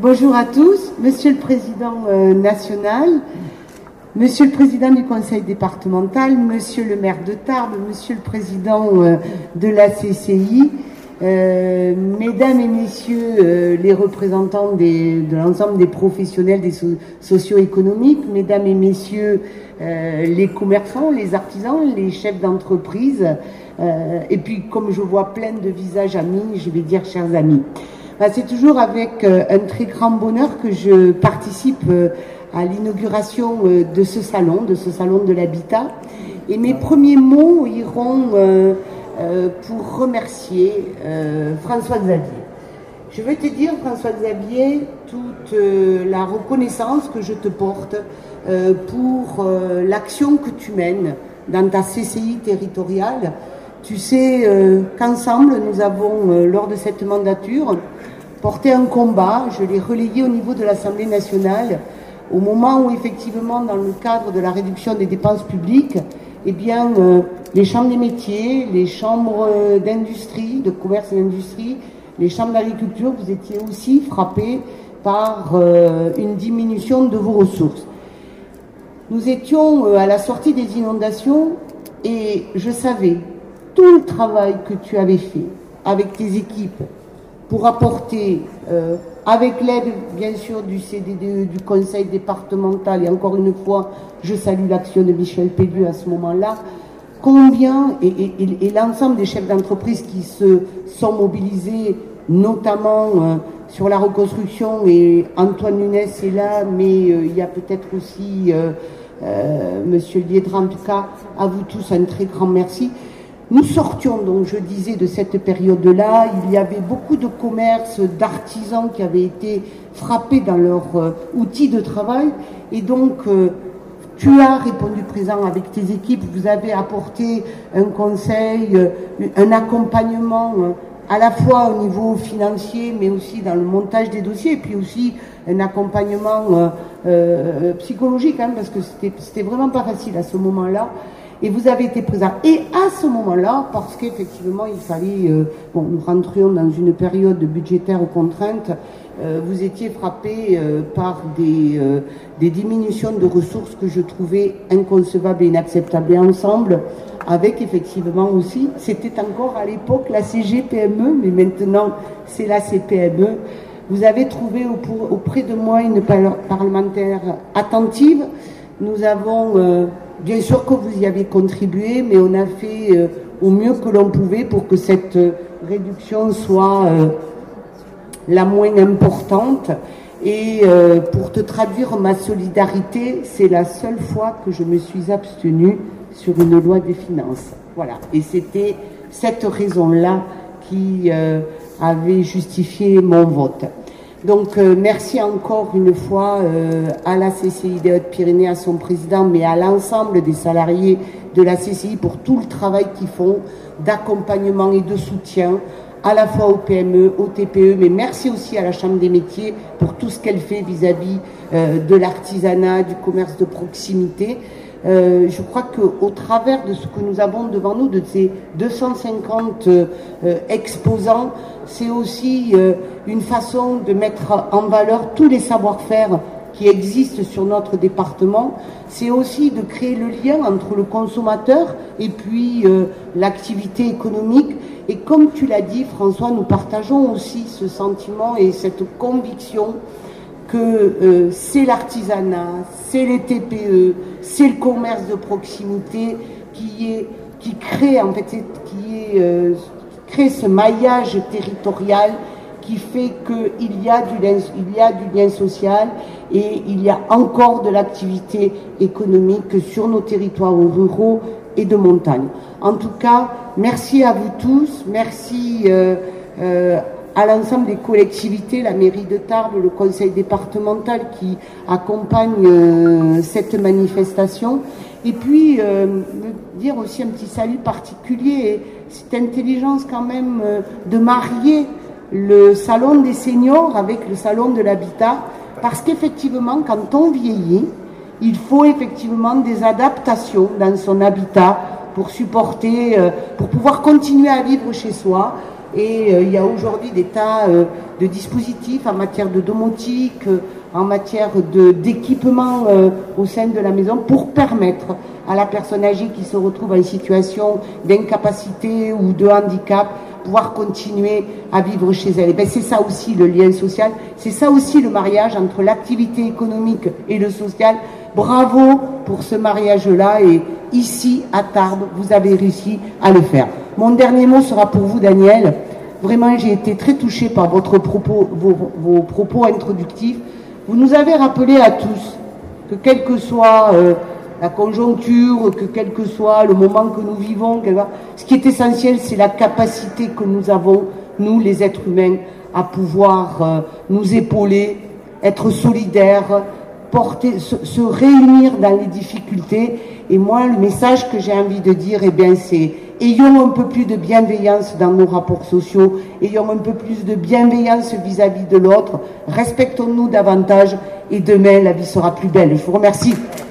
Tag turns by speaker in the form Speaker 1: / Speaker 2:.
Speaker 1: Bonjour à tous, Monsieur le Président national, Monsieur le Président du Conseil départemental, Monsieur le maire de Tarbes, Monsieur le Président de la CCI, Mesdames et Messieurs les représentants de l'ensemble des professionnels socio-économiques, Mesdames et Messieurs les commerçants, les artisans, les chefs d'entreprise, et puis comme je vois plein de visages amis, je vais dire chers amis. C'est toujours avec un très grand bonheur que je participe à l'inauguration de ce salon de l'habitat. Et mes premiers mots iront pour remercier François Xavier. Je veux te dire, François Xavier, toute la reconnaissance que je te porte pour l'action que tu mènes dans ta CCI territoriale. Tu sais qu'ensemble, nous avons, lors de cette mandature, porté un combat. Je l'ai relayé au niveau de l'Assemblée nationale, au moment où, effectivement, dans le cadre de la réduction des dépenses publiques, eh bien, les chambres des métiers, les chambres d'industrie, de commerce et d'industrie, les chambres d'agriculture, vous étiez aussi frappés par une diminution de vos ressources. Nous étions à la sortie des inondations et je savais tout le travail que tu avais fait avec tes équipes pour apporter, avec l'aide bien sûr du CDDE, du conseil départemental, et encore une fois, je salue l'action de Michel Pellieu à ce moment-là, combien, et l'ensemble des chefs d'entreprise qui se sont mobilisés, notamment sur la reconstruction, et Antoine Nunes est là, mais il y a peut-être aussi Monsieur Liédra, en tout cas, à vous tous un très grand merci. Nous sortions donc, je disais, de cette période-là. Il y avait beaucoup de commerces, d'artisans qui avaient été frappés dans leurs outils de travail. Et donc, tu as répondu présent avec tes équipes. Vous avez apporté un conseil, un accompagnement à la fois au niveau financier, mais aussi dans le montage des dossiers, et puis aussi un accompagnement psychologique, hein, parce que c'était vraiment pas facile à ce moment-là. Et vous avez été présent. Et à ce moment-là, parce qu'effectivement, il fallait... nous rentrions dans une période budgétaire aux contraintes, vous étiez frappé par des diminutions de ressources que je trouvais inconcevables et inacceptables. Et ensemble, avec effectivement aussi, c'était encore à l'époque la CGPME, mais maintenant c'est la CPME, vous avez trouvé auprès de moi une parlementaire attentive. Nous avons... bien sûr que vous y avez contribué, mais on a fait au mieux que l'on pouvait pour que cette réduction soit la moins importante. Et pour te traduire ma solidarité, c'est la seule fois que je me suis abstenue sur une loi des finances. Voilà. Et c'était cette raison-là qui avait justifié mon vote. Donc merci encore une fois à la CCI des Hautes-Pyrénées, à son président, mais à l'ensemble des salariés de la CCI pour tout le travail qu'ils font d'accompagnement et de soutien à la fois aux PME, aux TPE, mais merci aussi à la Chambre des métiers pour tout ce qu'elle fait vis-à-vis de l'artisanat, du commerce de proximité. Je crois qu'au travers de ce que nous avons devant nous, de ces 250 exposants, c'est aussi une façon de mettre en valeur tous les savoir-faire qui existent sur notre département. C'est aussi de créer le lien entre le consommateur et puis l'activité économique. Et comme tu l'as dit, François, nous partageons aussi ce sentiment et cette conviction que c'est l'artisanat, c'est les TPE, c'est le commerce de proximité qui crée en fait, crée ce maillage territorial qui fait qu'il y a du lien social et il y a encore de l'activité économique sur nos territoires ruraux et de montagne. En tout cas, merci à vous tous, merci à l'ensemble des collectivités, la mairie de Tarbes, le conseil départemental qui accompagne cette manifestation. Et puis, me dire aussi un petit salut particulier, cette intelligence quand même de marier le salon des seniors avec le salon de l'habitat, parce qu'effectivement, quand on vieillit, il faut effectivement des adaptations dans son habitat pour supporter, pour pouvoir continuer à vivre chez soi, Et il y a aujourd'hui des tas de dispositifs en matière de domotique, en matière d'équipement au sein de la maison pour permettre à la personne âgée qui se retrouve en situation d'incapacité ou de handicap pouvoir continuer à vivre chez elle. Et bien c'est ça aussi le lien social, c'est ça aussi le mariage entre l'activité économique et le social. Bravo pour ce mariage-là, et ici à Tarbes, vous avez réussi à le faire. Mon dernier mot sera pour vous, Daniel. Vraiment, j'ai été très touchée par votre propos, vos propos introductifs. Vous nous avez rappelé à tous que quelle que soit la conjoncture, que quel que soit le moment que nous vivons, ce qui est essentiel, c'est la capacité que nous avons, nous les êtres humains, à pouvoir nous épauler, être solidaires, se réunir dans les difficultés. Et moi, le message que j'ai envie de dire, eh bien, c'est ayons un peu plus de bienveillance dans nos rapports sociaux, ayons un peu plus de bienveillance vis-à-vis de l'autre, respectons-nous davantage, et demain, la vie sera plus belle. Je vous remercie.